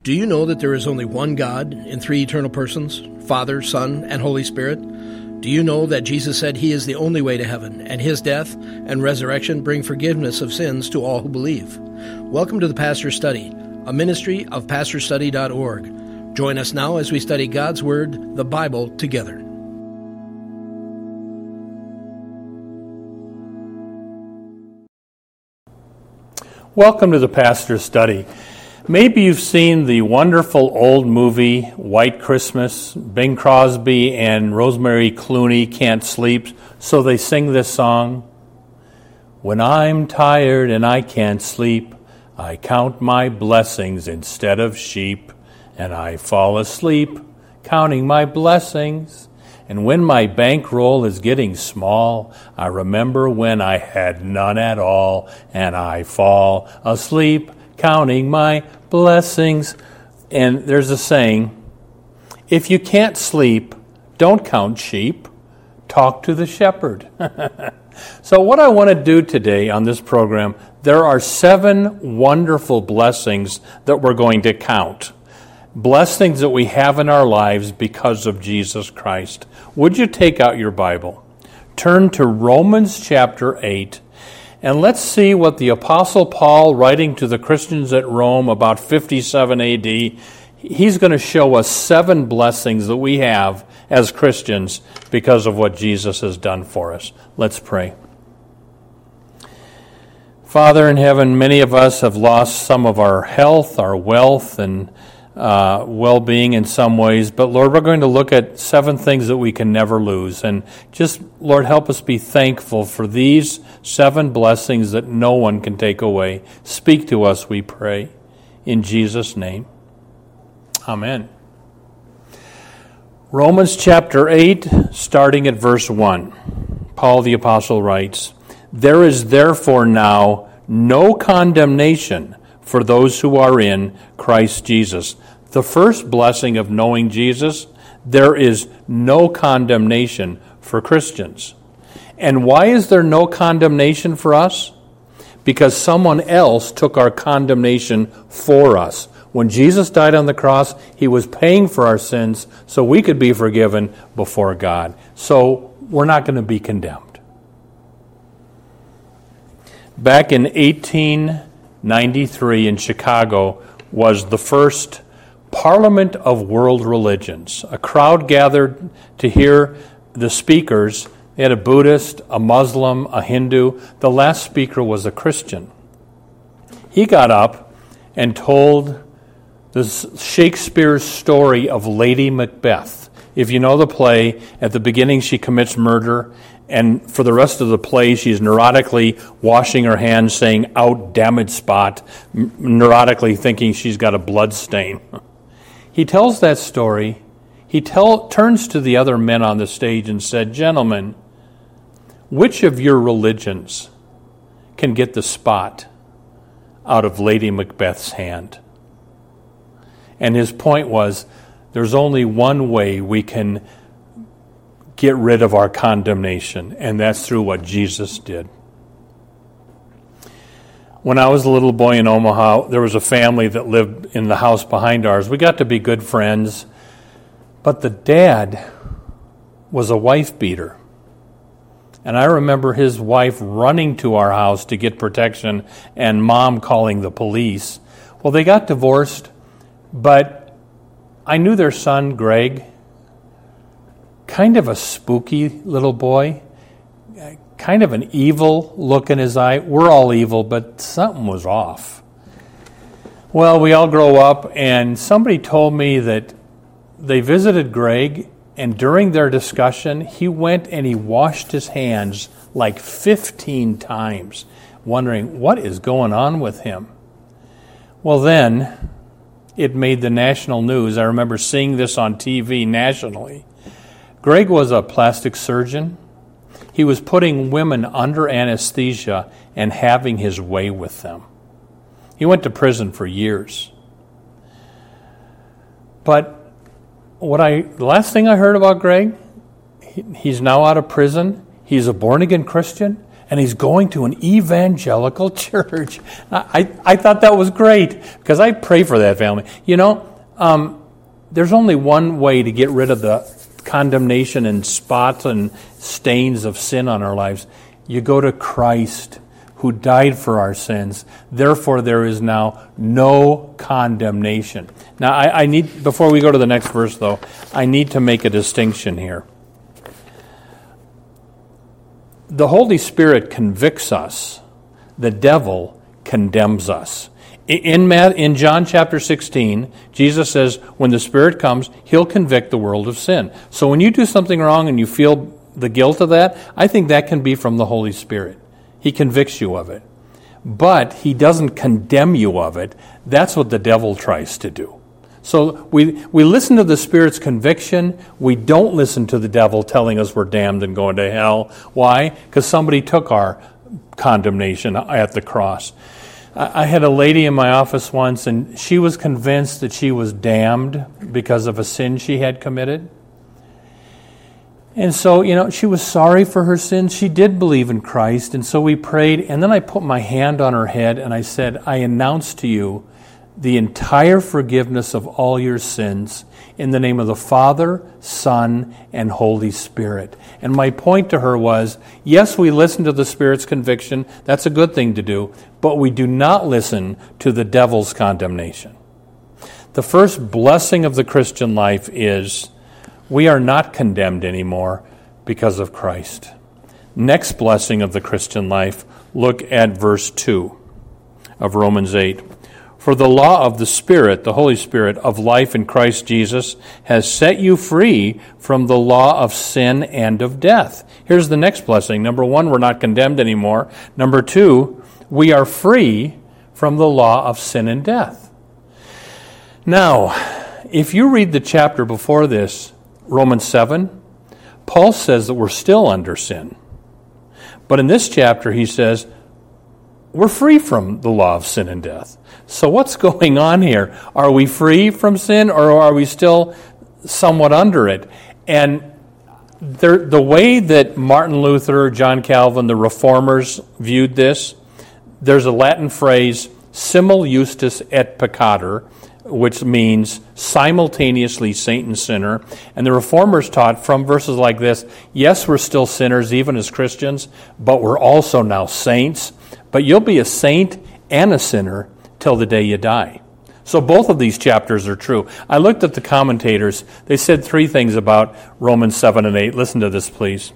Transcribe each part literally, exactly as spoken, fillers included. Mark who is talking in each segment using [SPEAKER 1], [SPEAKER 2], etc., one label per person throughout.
[SPEAKER 1] Do you know that there is only one God in three eternal persons, Father, Son, and Holy Spirit? Do you know that Jesus said he is the only way to heaven, and his death and resurrection bring forgiveness of sins to all who believe? Welcome to the Pastor's Study, a ministry of pastor study dot org. Join us now as we study God's Word, the Bible, together.
[SPEAKER 2] Welcome to the Pastor's Study. Maybe you've seen the wonderful old movie, White Christmas. Bing Crosby and Rosemary Clooney can't sleep, so they sing this song. When I'm tired and I can't sleep, I count my blessings instead of sheep, and I fall asleep counting my blessings. And when my bankroll is getting small, I remember when I had none at all, and I fall asleep counting my blessings. And there's a saying, if you can't sleep, don't count sheep, talk to the shepherd. So what I want to do today on this program, there are seven wonderful blessings that we're going to count. Blessings that we have in our lives because of Jesus Christ. Would you take out your Bible? Turn to Romans chapter eight. And let's see what the Apostle Paul, writing to the Christians at Rome about fifty-seven A D, he's going to show us seven blessings that we have as Christians because of what Jesus has done for us. Let's pray. Father in heaven, many of us have lost some of our health, our wealth, and Uh, well-being in some ways. But Lord, we're going to look at seven things that we can never lose. And just, Lord, help us be thankful for these seven blessings that no one can take away. Speak to us, we pray. In Jesus' name. Amen. Romans chapter eight, starting at verse one. Paul the Apostle writes, "There is therefore now no condemnation for those who are in Christ Jesus." The first blessing of knowing Jesus, there is no condemnation for Christians. And why is there no condemnation for us? Because someone else took our condemnation for us. When Jesus died on the cross, he was paying for our sins so we could be forgiven before God. So we're not going to be condemned. Back in eighteen ninety-three in Chicago was the first Parliament of World Religions. A crowd gathered to hear the speakers. They had a Buddhist, a Muslim, a Hindu. The last speaker was a Christian. He got up and told this Shakespeare's story of Lady Macbeth. If you know the play, at the beginning she commits murder, and for the rest of the play, she's neurotically washing her hands, saying, "Out, damaged spot," neurotically thinking she's got a blood stain. He tells that story. He tell, turns to the other men on the stage and said, "Gentlemen, which of your religions can get the spot out of Lady Macbeth's hand?" And his point was, there's only one way we can get rid of our condemnation, and that's through what Jesus did. When I was a little boy in Omaha, there was a family that lived in the house behind ours. We got to be good friends, but the dad was a wife beater. And I remember his wife running to our house to get protection and mom calling the police. Well, they got divorced, but I knew their son, Greg, kind of a spooky little boy, kind of an evil look in his eye. We're all evil, but something was off. Well, we all grow up, and somebody told me that they visited Greg, and during their discussion, he went and he washed his hands like fifteen times, wondering what is going on with him. Well, then, it made the national news. I remember seeing this on T V nationally. Greg was a plastic surgeon. He was putting women under anesthesia and having his way with them. He went to prison for years. But what I the last thing I heard about Greg, he, he's now out of prison. He's a born-again Christian, and he's going to an evangelical church. I, I thought that was great because I pray for that family. You know, um, there's only one way to get rid of the condemnation and spots and stains of sin on our lives. You go to Christ, who died for our sins. Therefore, there is now no condemnation. Now, I, I need, before we go to the next verse, though, I need to make a distinction here. The Holy Spirit convicts us. The devil condemns us. In, in John chapter sixteen, Jesus says, when the Spirit comes, He'll convict the world of sin. So when you do something wrong and you feel the guilt of that, I think that can be from the Holy Spirit. He convicts you of it. But He doesn't condemn you of it. That's what the devil tries to do. So we we listen to the Spirit's conviction. We don't listen to the devil telling us we're damned and going to hell. Why? Because somebody took our condemnation at the cross. I had a lady in my office once, and she was convinced that she was damned because of a sin she had committed. And so, you know, she was sorry for her sins. She did believe in Christ, and so we prayed. And then I put my hand on her head, and I said, I announce to you the entire forgiveness of all your sins in the name of the Father, Son, and Holy Spirit. And my point to her was, yes, we listen to the Spirit's conviction. That's a good thing to do. But we do not listen to the devil's condemnation. The first blessing of the Christian life is we are not condemned anymore because of Christ. Next blessing of the Christian life, look at verse two of Romans eight. For the law of the Spirit, the Holy Spirit, of life in Christ Jesus has set you free from the law of sin and of death. Here's the next blessing. Number one, we're not condemned anymore. Number two, we are free from the law of sin and death. Now, if you read the chapter before this, Romans seven, Paul says that we're still under sin. But in this chapter, he says, we're free from the law of sin and death. So what's going on here? Are we free from sin, or are we still somewhat under it? And there, the way that Martin Luther, John Calvin, the Reformers viewed this, there's a Latin phrase, simul justus et peccator, which means simultaneously saint and sinner. And the Reformers taught from verses like this, yes, we're still sinners even as Christians, but we're also now saints. But you'll be a saint and a sinner till the day you die. So both of these chapters are true. I looked at the commentators. They said three things about Romans seven and eight. Listen to this, please.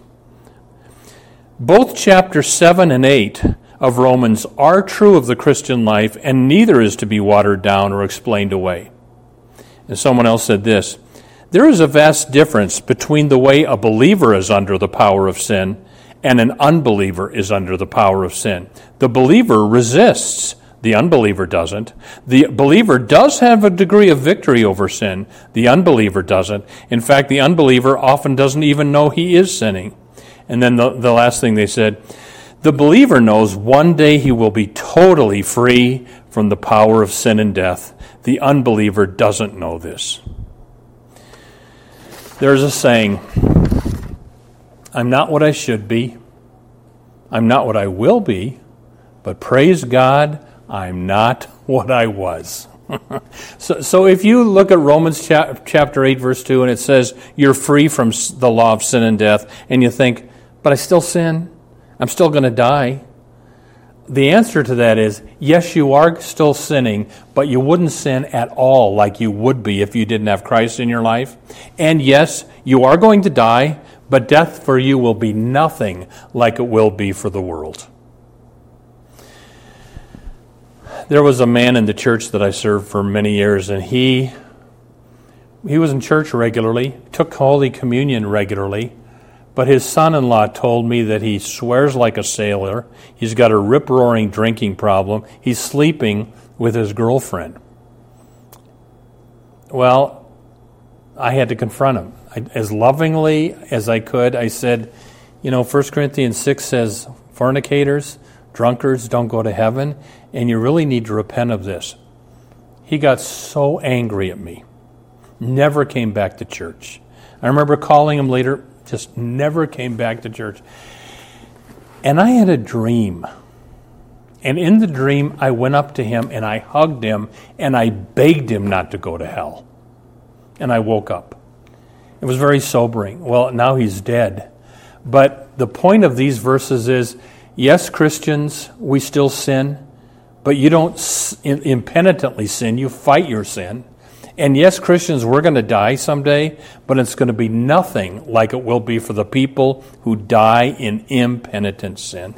[SPEAKER 2] Both chapters seven and eight of Romans are true of the Christian life, and neither is to be watered down or explained away. And someone else said this, there is a vast difference between the way a believer is under the power of sin and an unbeliever is under the power of sin. The believer resists. The unbeliever doesn't. The believer does have a degree of victory over sin. The unbeliever doesn't. In fact, the unbeliever often doesn't even know he is sinning. And then the, the last thing they said, the believer knows one day he will be totally free from the power of sin and death. The unbeliever doesn't know this. There's a saying, I'm not what I should be. I'm not what I will be. But praise God, I'm not what I was. so, so if you look at Romans cha- chapter eight, verse two, and it says you're free from the law of sin and death, and you think, but I still sin. I'm still going to die. The answer to that is, yes, you are still sinning, but you wouldn't sin at all like you would be if you didn't have Christ in your life. And yes, you are going to die, but death for you will be nothing like it will be for the world. There was a man in the church that I served for many years, and he he was in church regularly, took Holy Communion regularly, but his son-in-law told me that he swears like a sailor. He's got a rip-roaring drinking problem. He's sleeping with his girlfriend. Well, I had to confront him. I, as lovingly as I could, I said, you know, First Corinthians six says, fornicators, drunkards don't go to heaven, and you really need to repent of this. He got so angry at me. Never came back to church. I remember calling him later, just never came back to church. And I had a dream. And in the dream, I went up to him and I hugged him and I begged him not to go to hell. And I woke up. It was very sobering. Well, now he's dead. But the point of these verses is, yes, Christians, we still sin, but you don't impenitently sin. You fight your sin. And yes, Christians, we're going to die someday, but it's going to be nothing like it will be for the people who die in impenitent sin.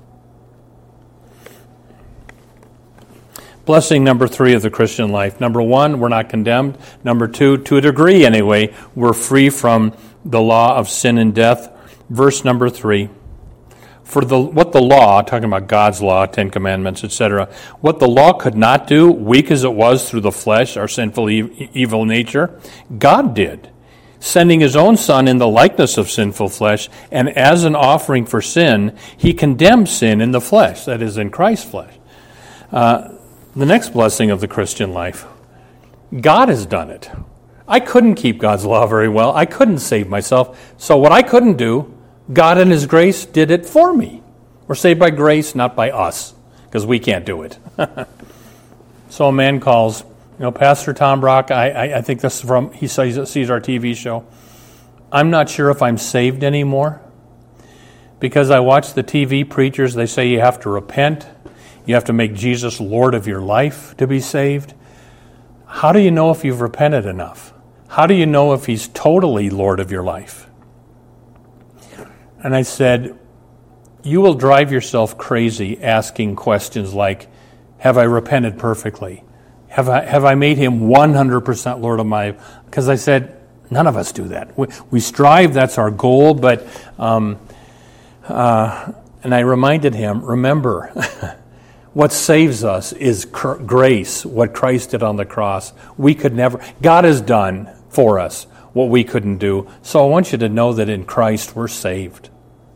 [SPEAKER 2] Blessing number three of the Christian life. Number one, we're not condemned. Number two, to a degree anyway, we're free from the law of sin and death. Verse number three. For the what the law, talking about God's law, Ten Commandments, et cetera, what the law could not do, weak as it was through the flesh, our sinful e- evil nature, God did, sending his own Son in the likeness of sinful flesh, and as an offering for sin, he condemned sin in the flesh, that is, in Christ's flesh. Uh, the next blessing of the Christian life, God has done it. I couldn't keep God's law very well. I couldn't save myself. So what I couldn't do, God in his grace did it for me. We're saved by grace, not by us, because we can't do it. So a man calls, you know, Pastor Tom Brock, I, I, I think this is from, he sees, sees our T V show. I'm not sure if I'm saved anymore, because I watch the T V preachers, they say you have to repent, you have to make Jesus Lord of your life to be saved. How do you know if you've repented enough? How do you know if he's totally Lord of your life? And I said, you will drive yourself crazy asking questions like, have I repented perfectly? Have I have I made him one hundred percent Lord of my life? Because I said, none of us do that. We, we strive, that's our goal, but, um, uh, and I reminded him, remember, what saves us is cr- grace, what Christ did on the cross. We could never, God has done for us what we couldn't do. So I want you to know that in Christ we're saved.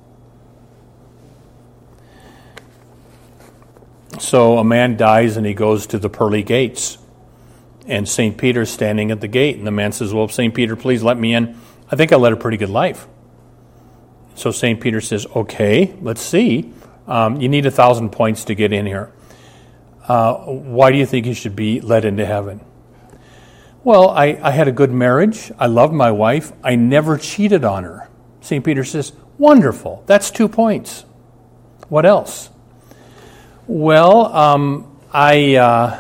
[SPEAKER 2] So a man dies and he goes to the pearly gates. And Saint Peter's standing at the gate. And the man says, well, Saint Peter, please let me in. I think I led a pretty good life. So Saint Peter says, okay, let's see. Um, you need a thousand points to get in here. Uh, why do you think you should be let into heaven? Well, I, I had a good marriage. I loved my wife. I never cheated on her. Saint Peter says, wonderful. That's two points. What else? Well, um, I uh,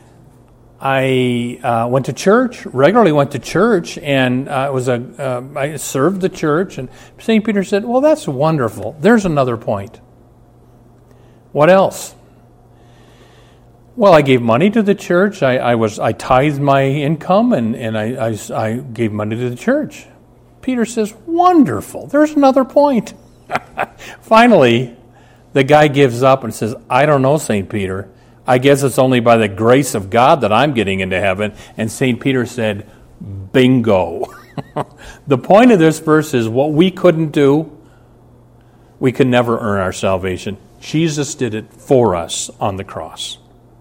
[SPEAKER 2] I uh, went to church, regularly went to church, and uh, it was a uh, I served the church. And Saint Peter said, well, that's wonderful. There's another point. What else? Well, I gave money to the church. I, I was I tithed my income, and, and I, I, I gave money to the church. Peter says, wonderful. There's another point. Finally, the guy gives up and says, I don't know, Saint Peter. I guess it's only by the grace of God that I'm getting into heaven. And Saint Peter said, bingo. The point of this verse is what we couldn't do, we could never earn our salvation. Jesus did it for us on the cross.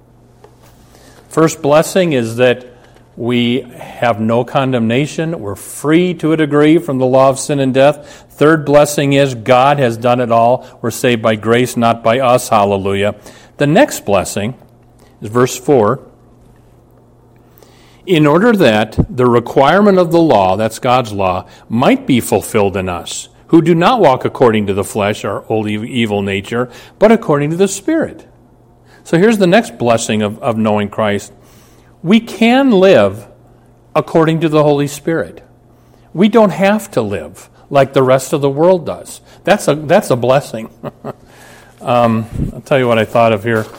[SPEAKER 2] First blessing is that we have no condemnation. We're free to a degree from the law of sin and death. Third blessing is God has done it all. We're saved by grace, not by us. Hallelujah. The next blessing is verse four. In order that the requirement of the law, that's God's law, might be fulfilled in us, who do not walk according to the flesh, our old evil nature, but according to the Spirit. So here's the next blessing of, of knowing Christ. We can live according to the Holy Spirit. We don't have to live like the rest of the world does. That's a that's a blessing. um, I'll tell you what I thought of here.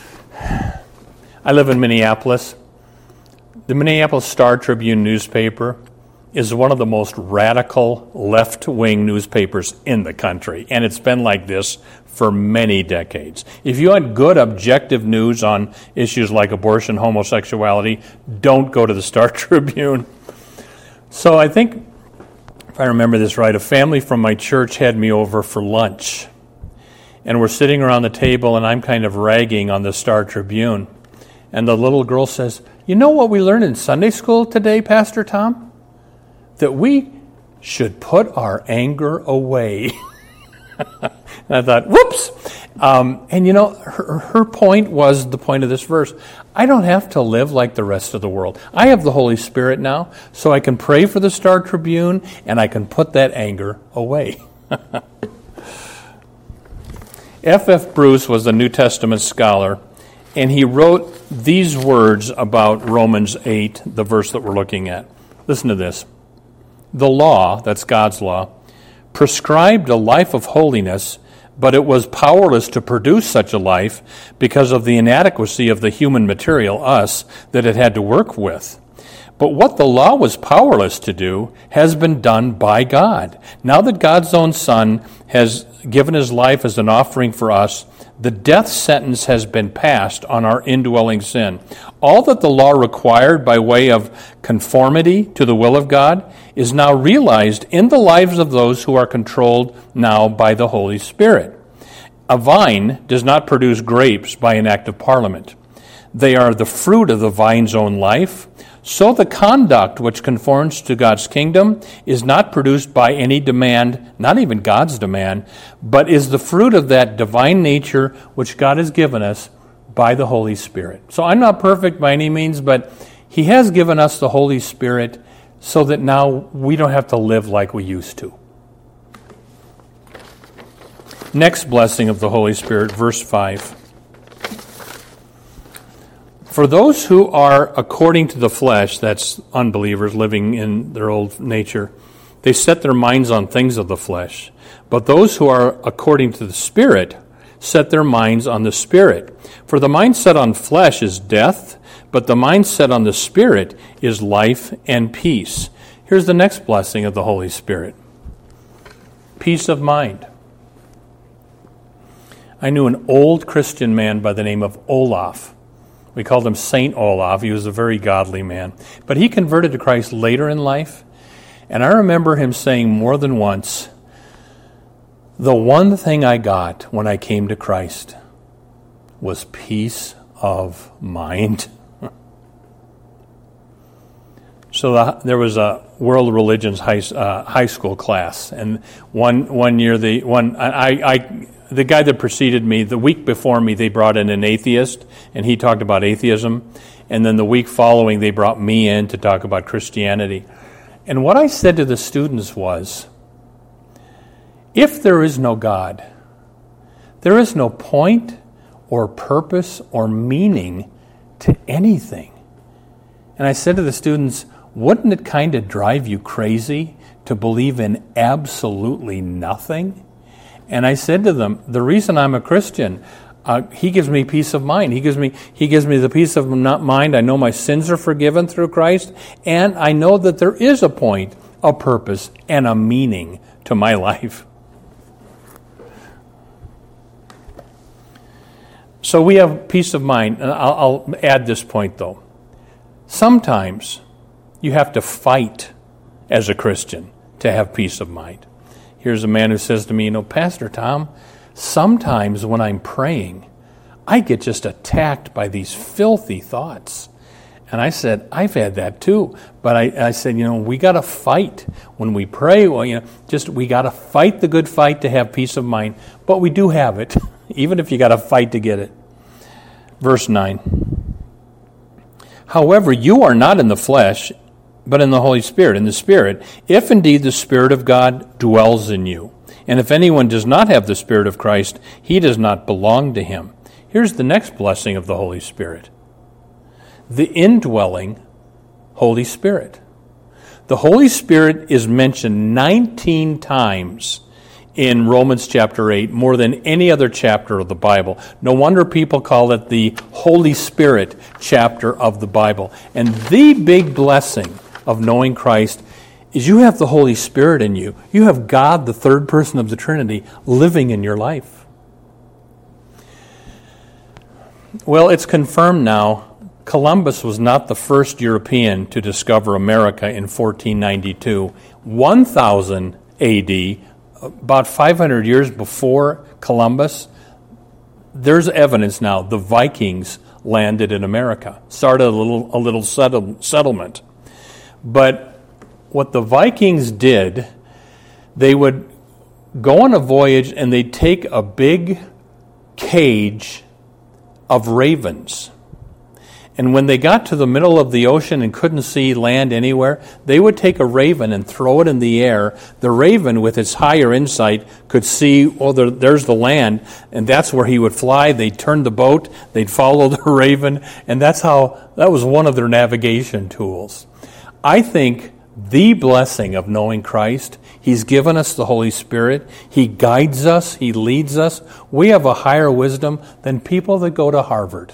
[SPEAKER 2] I live in Minneapolis. The Minneapolis Star-Tribune newspaper is one of the most radical left-wing newspapers in the country, and it's been like this for many decades. If you want good, objective news on issues like abortion, homosexuality, don't go to the Star-Tribune. So I think, if I remember this right, a family from my church had me over for lunch, and we're sitting around the table, and I'm kind of ragging on the Star-Tribune, and the little girl says, you know what we learned in Sunday school today, Pastor Tom? That we should put our anger away. And I thought, whoops. Um, and you know, her, her point was the point of this verse. I don't have to live like the rest of the world. I have the Holy Spirit now, so I can pray for the Star Tribune, and I can put that anger away. F F Bruce was a New Testament scholar, and he wrote these words about Romans eight, the verse that we're looking at. Listen to this. The law, that's God's law, prescribed a life of holiness, but it was powerless to produce such a life because of the inadequacy of the human material, us, that it had to work with. But what the law was powerless to do has been done by God. Now that God's own Son has given his life as an offering for us, the death sentence has been passed on our indwelling sin. All that the law required by way of conformity to the will of God is now realized in the lives of those who are controlled now by the Holy Spirit. A vine does not produce grapes by an act of parliament. They are the fruit of the vine's own life. So the conduct which conforms to God's kingdom is not produced by any demand, not even God's demand, but is the fruit of that divine nature which God has given us by the Holy Spirit. So I'm not perfect by any means, but he has given us the Holy Spirit so that now we don't have to live like we used to. Next blessing of the Holy Spirit, verse five. For those who are according to the flesh, that's unbelievers living in their old nature, they set their minds on things of the flesh. But those who are according to the Spirit set their minds on the Spirit. For the mind set on flesh is death, but the mind set on the Spirit is life and peace. Here's the next blessing of the Holy Spirit. Peace of mind. I knew an old Christian man by the name of Olaf. We called him Saint Olaf. He was a very godly man. But he converted to Christ later in life. And I remember him saying more than once, the one thing I got when I came to Christ was peace of mind. So the, there was a world religions high, uh, high school class. And one one year, the one I... I The guy that preceded me, the week before me, they brought in an atheist, and he talked about atheism. And then the week following, they brought me in to talk about Christianity. And what I said to the students was, if there is no God, there is no point or purpose or meaning to anything. And I said to the students, wouldn't it kind of drive you crazy to believe in absolutely nothing? And I said to them, the reason I'm a Christian, uh, he gives me peace of mind. He gives me he gives me the peace of mind. I know my sins are forgiven through Christ, and I know that there is a point, a purpose, and a meaning to my life. So we have peace of mind. And I'll, I'll add this point, though. Sometimes you have to fight as a Christian to have peace of mind. Here's a man who says to me, you know, Pastor Tom, sometimes when I'm praying, I get just attacked by these filthy thoughts. And I said, I've had that too. But I, I said, you know, we got to fight when we pray. Well, you know, just we got to fight the good fight to have peace of mind. But we do have it, even if you got to fight to get it. Verse nine. However, you are not in the flesh, but in the Holy Spirit, in the Spirit, if indeed the Spirit of God dwells in you. And if anyone does not have the Spirit of Christ, he does not belong to him. Here's the next blessing of the Holy Spirit. The indwelling Holy Spirit. The Holy Spirit is mentioned nineteen times in Romans chapter eight, more than any other chapter of the Bible. No wonder people call it the Holy Spirit chapter of the Bible. And the big blessing of knowing Christ is you have the Holy Spirit in you. You have God, the third person of the Trinity, living in your life. Well, it's confirmed now. Columbus was not the first European to discover America in fourteen ninety-two. one thousand A D, about five hundred years before Columbus, there's evidence now the Vikings landed in America, started a little, a little settle, settlement. But what the Vikings did, they would go on a voyage and they'd take a big cage of ravens. And when they got to the middle of the ocean and couldn't see land anywhere, they would take a raven and throw it in the air. The raven, with its higher insight, could see, oh, there, there's the land, and that's where he would fly. They'd turn the boat, they'd follow the raven, and that's how, that was one of their navigation tools. I think the blessing of knowing Christ, He's given us the Holy Spirit. He guides us. He leads us. We have a higher wisdom than people that go to Harvard.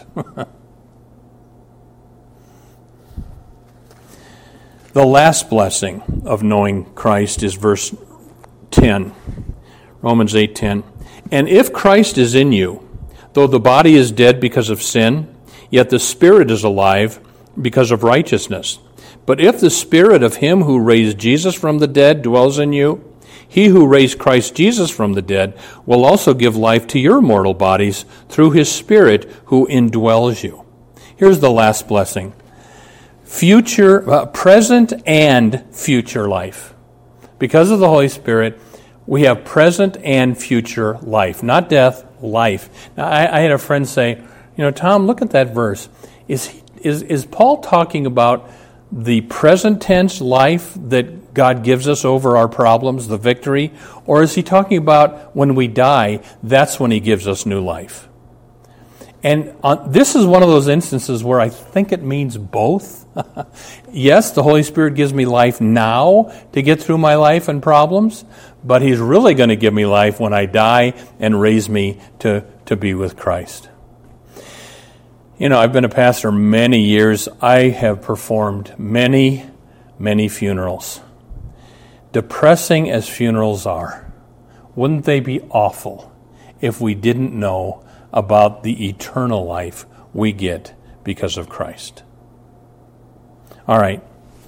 [SPEAKER 2] The last blessing of knowing Christ is verse ten, Romans eight ten. And if Christ is in you, though the body is dead because of sin, yet the Spirit is alive because of righteousness. But if the Spirit of Him who raised Jesus from the dead dwells in you, He who raised Christ Jesus from the dead will also give life to your mortal bodies through His Spirit who indwells you. Here's the last blessing. Future, uh, present and future life. Because of the Holy Spirit, we have present and future life. Not death, life. Now, I, I had a friend say, you know, Tom, look at that verse. Is, he, is, is Paul talking about the present tense life that God gives us over our problems, the victory? Or is he talking about when we die, that's when he gives us new life? And on, this is one of those instances where I think it means both. Yes, the Holy Spirit gives me life now to get through my life and problems, but He's really going to give me life when I die and raise me to, to be with Christ. You know, I've been a pastor many years. I have performed many, many funerals. Depressing as funerals are, wouldn't they be awful if we didn't know about the eternal life we get because of Christ? All right.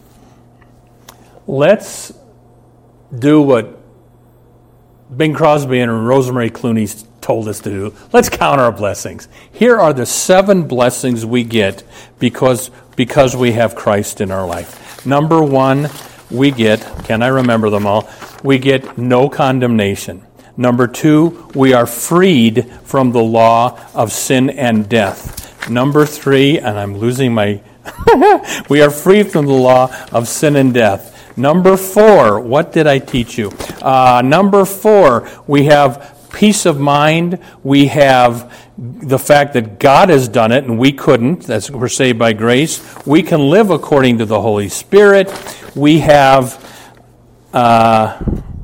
[SPEAKER 2] Let's do what Bing Crosby and Rosemary Clooney told us to do. Let's count our blessings. Here are the seven blessings we get because, because we have Christ in our life. Number one, we get, can I remember them all? We get no condemnation. Number two, we are freed from the law of sin and death. Number three, and I'm losing my... we are free from the law of sin and death. Number four, what did I teach you? Uh, number four, we have peace of mind. We have the fact that God has done it and we couldn't. That's, we're saved by grace. We can live according to the Holy Spirit. We have... Uh,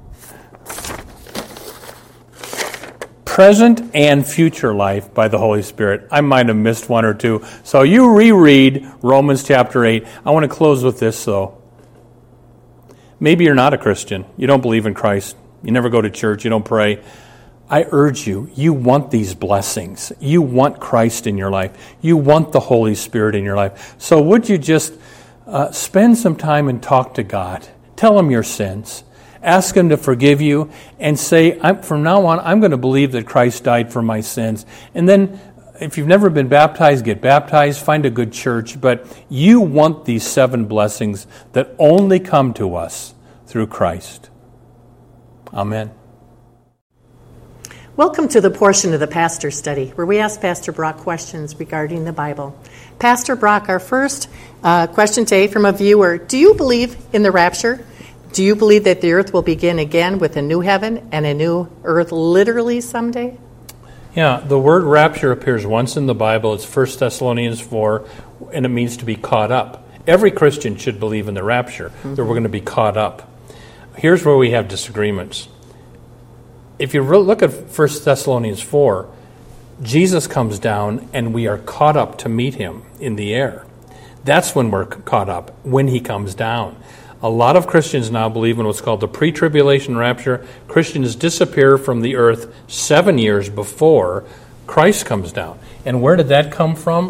[SPEAKER 2] present and future life by the Holy Spirit. I might have missed one or two. So you reread Romans chapter eight. I want to close with this, though. Maybe you're not a Christian. You don't believe in Christ. You never go to church. You don't pray. I urge you, you want these blessings. You want Christ in your life. You want the Holy Spirit in your life. So would you just uh, spend some time and talk to God? Tell Him your sins. Ask Him to forgive you and say, I'm, from now on, I'm going to believe that Christ died for my sins. And then, if you've never been baptized, get baptized, find a good church. But you want these seven blessings that only come to us through Christ. Amen.
[SPEAKER 3] Welcome to the portion of the Pastor Study where we ask Pastor Brock questions regarding the Bible. Pastor Brock, our first uh, question today from a viewer. Do you believe in the rapture? Do you believe that the earth will begin again with a new heaven and a new earth literally someday?
[SPEAKER 2] Yeah, the word rapture appears once in the Bible. It's First Thessalonians four, and it means to be caught up. Every Christian should believe in the rapture, mm-hmm. that we're going to be caught up. Here's where we have disagreements. If you look at First Thessalonians four, Jesus comes down and we are caught up to meet Him in the air. That's when we're caught up, when He comes down. A lot of Christians now believe in what's called the pre-tribulation rapture. Christians disappear from the earth seven years before Christ comes down. And where did that come from?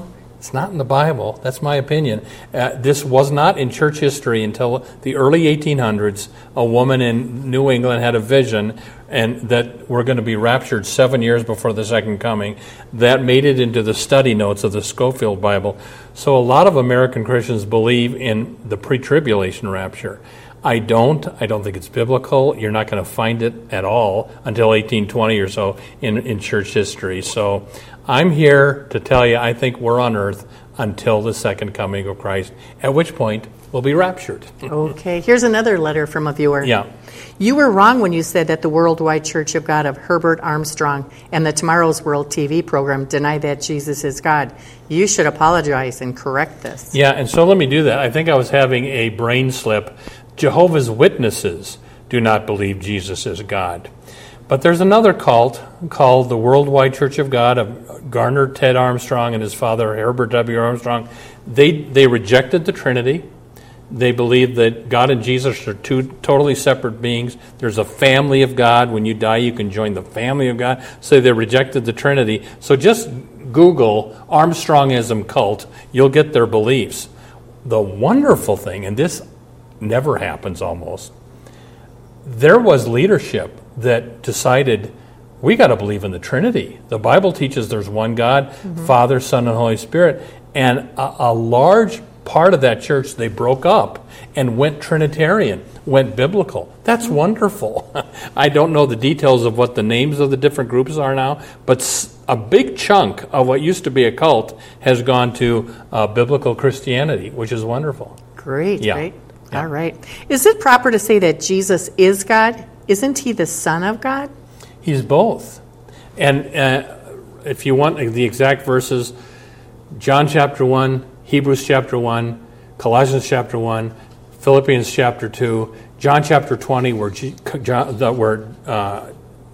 [SPEAKER 2] It's not in the Bible. That's my opinion. Uh, this was not in church history until the early eighteen hundreds. A woman in New England had a vision and that we're going to be raptured seven years before the second coming. That made it into the study notes of the Scofield Bible. So a lot of American Christians believe in the pre-tribulation rapture. I don't. I don't think it's biblical. You're not going to find it at all until eighteen twenty or so in, in church history. So I'm here to tell you I think we're on earth until the second coming of Christ, at which point we'll be raptured.
[SPEAKER 3] Okay. Here's another letter from a viewer.
[SPEAKER 2] Yeah.
[SPEAKER 3] You were wrong when you said that the Worldwide Church of God of Herbert Armstrong and the Tomorrow's World T V program deny that Jesus is God. You should apologize and correct this.
[SPEAKER 2] Yeah, and so let me do that. I think I was having a brain slip. Jehovah's Witnesses do not believe Jesus is God. But there's another cult called the Worldwide Church of God of Garner Ted Armstrong and his father Herbert W. Armstrong. They they rejected the Trinity. They believe that God and Jesus are two totally separate beings. There's a family of God. When you die, you can join the family of God. So they rejected the Trinity. So just Google Armstrongism cult. You'll get their beliefs. The wonderful thing, and this never happens almost, there was leadership that decided we got to believe in the Trinity. The Bible teaches there's one God, mm-hmm. Father, Son, and Holy Spirit. And a, a large part of that church, they broke up and went Trinitarian, went biblical. That's wonderful. I don't know the details of what the names of the different groups are now, but a big chunk of what used to be a cult has gone to uh, biblical Christianity, which is wonderful.
[SPEAKER 3] Great,
[SPEAKER 2] yeah.
[SPEAKER 3] great.
[SPEAKER 2] Yeah.
[SPEAKER 3] All right. Is it proper to say that Jesus is God? Isn't he the Son of God?
[SPEAKER 2] He's both. And uh, if you want the exact verses, John chapter one, Hebrews chapter one, Colossians chapter one, Philippians chapter two, John chapter twenty, where, G- John, the, where uh,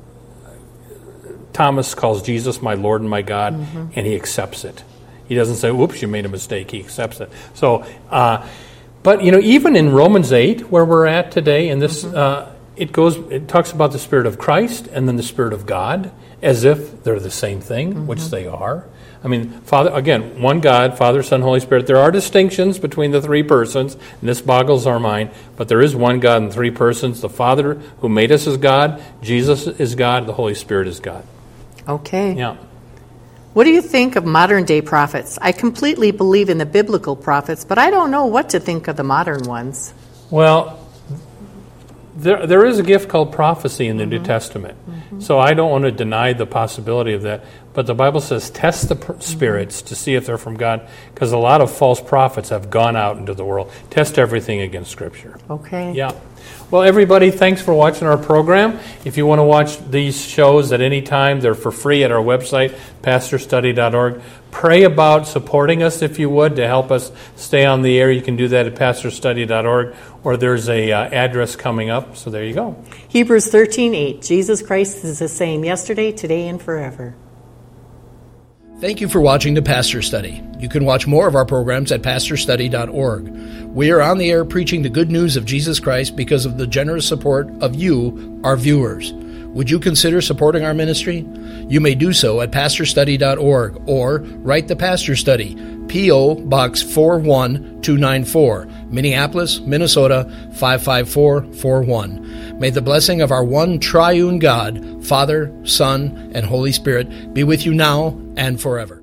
[SPEAKER 2] Thomas calls Jesus my Lord and my God, mm-hmm. and he accepts it. He doesn't say, "Oops, you made a mistake." He accepts it. So, uh, but you know, even in Romans eight, where we're at today, in this, mm-hmm. uh, it goes, it talks about the Spirit of Christ and then the Spirit of God, as if they're the same thing, mm-hmm. which they are. I mean, Father, again, one God, Father, Son, Holy Spirit. There are distinctions between the three persons, and this boggles our mind, but there is one God in three persons. The Father who made us is God, Jesus is God, the Holy Spirit is God.
[SPEAKER 3] Okay.
[SPEAKER 2] Yeah.
[SPEAKER 3] What do you think of modern-day prophets? I completely believe in the biblical prophets, but I don't know what to think of the modern ones.
[SPEAKER 2] Well, there there is a gift called prophecy in the mm-hmm. New Testament. Mm-hmm. So I don't want to deny the possibility of that. But the Bible says test the pr- spirits mm-hmm. to see if they're from God, because a lot of false prophets have gone out into the world. Test everything against Scripture.
[SPEAKER 3] Okay.
[SPEAKER 2] Yeah. Well, everybody, thanks for watching our program. If you want to watch these shows at any time, they're for free at our website, pastor study dot org. Pray about supporting us, if you would, to help us stay on the air. You can do that at pastor study dot org, or there's a uh, address coming up, so there you go.
[SPEAKER 3] Hebrews thirteen eight. Jesus Christ is the same yesterday, today, and forever.
[SPEAKER 1] Thank you for watching the Pastor Study. You can watch more of our programs at pastor study dot org. We are on the air preaching the good news of Jesus Christ because of the generous support of you, our viewers. Would you consider supporting our ministry? You may do so at pastor study dot org or write the Pastor Study, P O. Box four one two nine four, Minneapolis, Minnesota five five four four one. May the blessing of our one triune God, Father, Son, and Holy Spirit be with you now and forever.